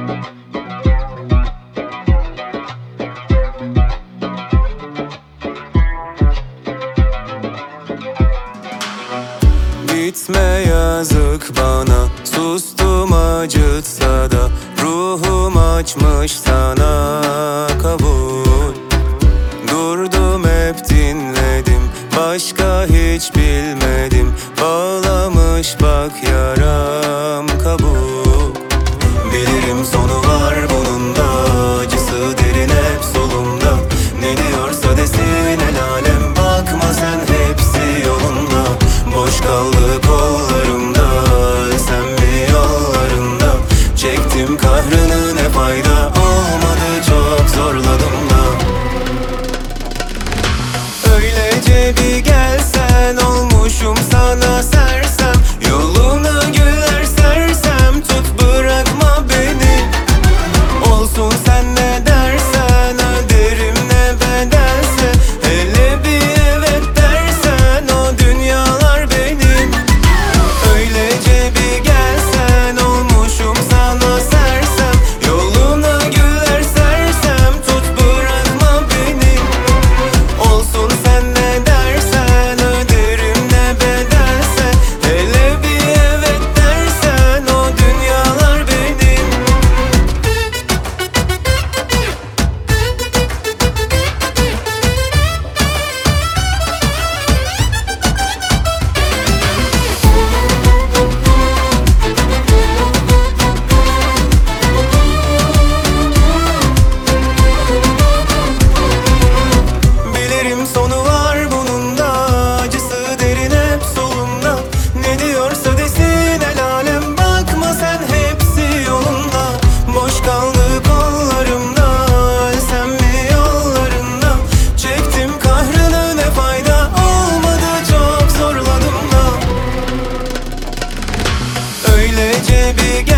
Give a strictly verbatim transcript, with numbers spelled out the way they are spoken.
Gitme yazık bana, sustum acıtsa da ruhum açmış sana kabul. Durdum hep dinledim, başka hiç bilmedim. Bağlamış bak yaram kabul. Bilirim sonu var bunun da, acısı derin hep solumda. Ne diyorsa desin el alem, bakma sen hepsi yolunda. Boş kaldı kollarımda, sen mi yollarında? Çektim kahrını, ne fayda olmadı, çok zorladım da. Öylece bir gelsen, olmuşum sana sersem. Yoluna güler sersem, tut bırakma beni. Olsun sen ne dersen, öderim ne bedelse. Hele bir evet dersen, o dünyalar benim. Öylece bir gelsen, olmuşum sana sersem. Yoluna güler sersem, tut bırakma beni. Olsun sen ne dersen, öderim ne bedelse. Hele bir evet dersen, o dünyalar benim. Bilirim sonu var bunun da, acısı derin hep solumda. Ne diyorsa desin el alem, bakma sen hepsi yolunda. Boş kaldı kollarımda, sen mi yollarında? Çektim kahrını, ne fayda olmadı, çok zorladım da. Öylece bir gel